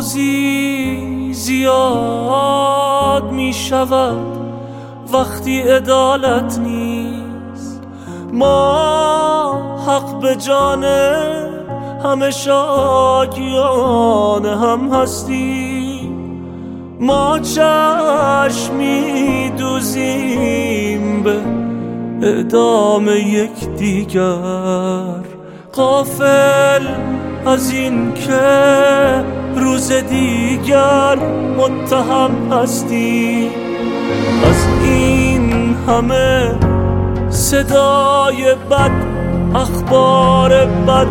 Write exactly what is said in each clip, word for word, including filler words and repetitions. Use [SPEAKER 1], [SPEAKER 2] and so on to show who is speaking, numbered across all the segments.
[SPEAKER 1] روزی زیاد می شود وقتی عدالت نیست. ما حق به جان همه شاکیان هم هستیم. ما چشمی دوزیم به اعدام یک دیگر، غافل از این که روز دیگر متهم هستی. از این همه صدای بد، اخبار بد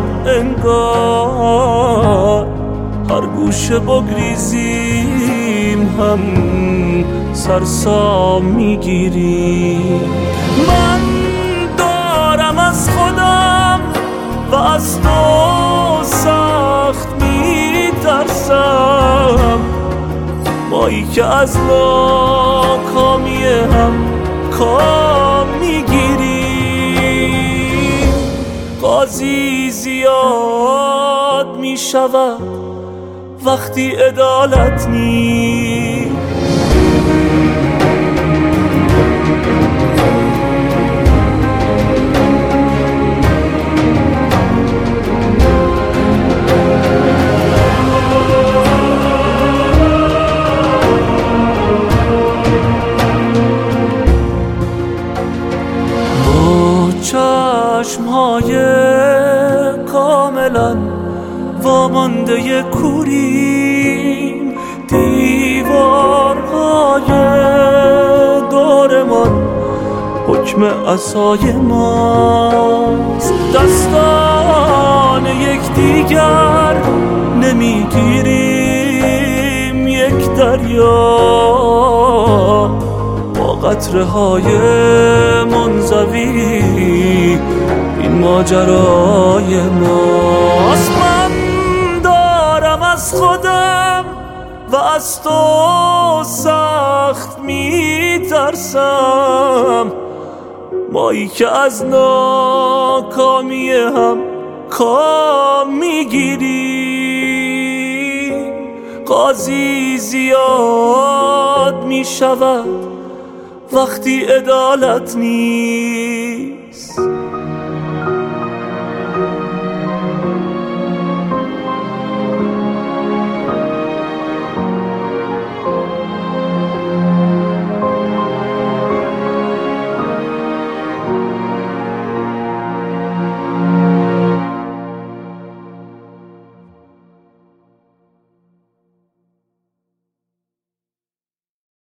[SPEAKER 1] انگار هر گوشه بگریزیم هم سرسام میگیریم. من دارم از خودم و از تو سخت میترسم، مایی که از ناکامی هم کام میگیریم. قاضی زیاد میشود وقتی عدالت نیست. چشمهای کاملا وامانده کوریم، دیوارهای دورمان حکم عصای ماست. دستان یک دیگر نمیگیریم، یک دریا با قطره های منزوی این ماجرای ماست. من دارم از خودم و از تو سخت میترسم، مایی که از ناکامی هم کام میگیری. قاضی زیاد میشود وقتی عدالت نیست.